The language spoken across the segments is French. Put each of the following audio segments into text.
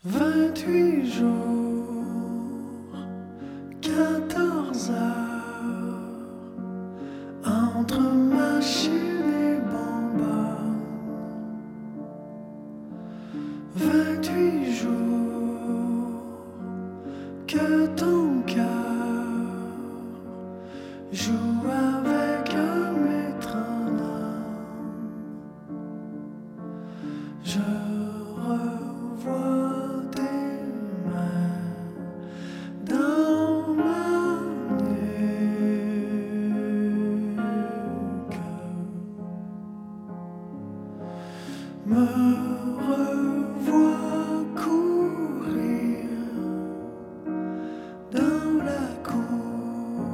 28 jours, 14 heures, entre machine et bonbonne. 28 jours, que ton cœur joue avec un métronome. Je revois tes mains dans ma nuque, me revois courir dans la cour.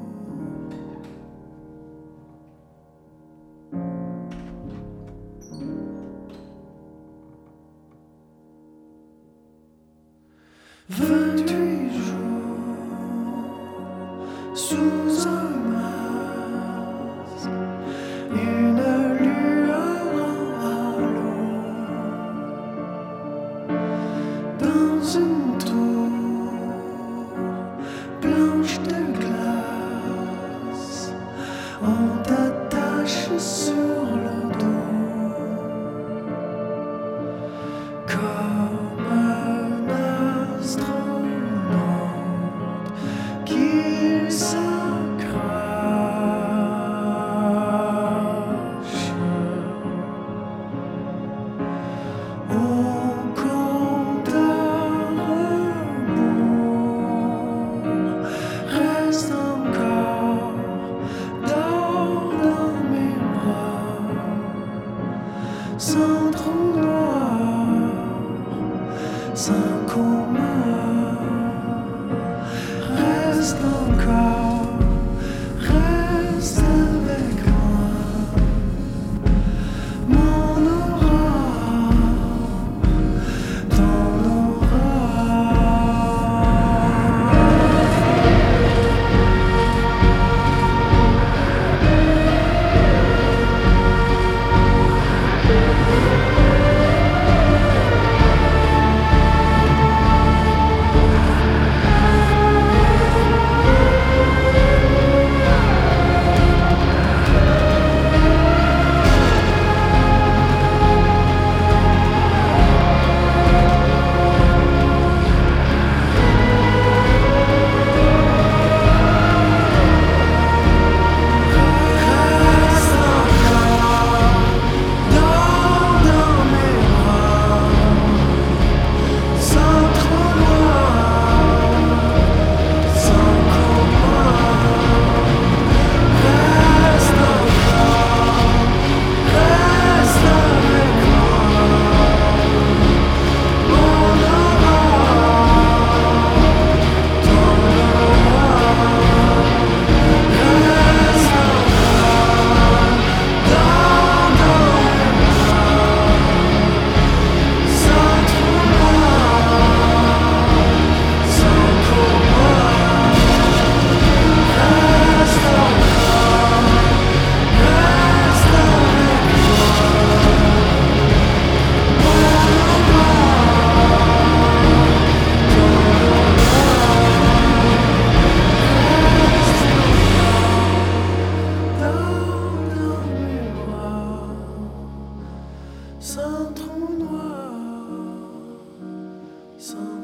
Vingt-huit jours sous un masque, une lueur en halo, dans une tour blanche de glace, on t'attache sur le dos comme un astronaute qui s'accroche au compte à rebours. Reste encore, dors dans mes bras, sans trou noir, sans coma. Reste encore, reste avec moi, mon aurore, ton sans trou noir, sans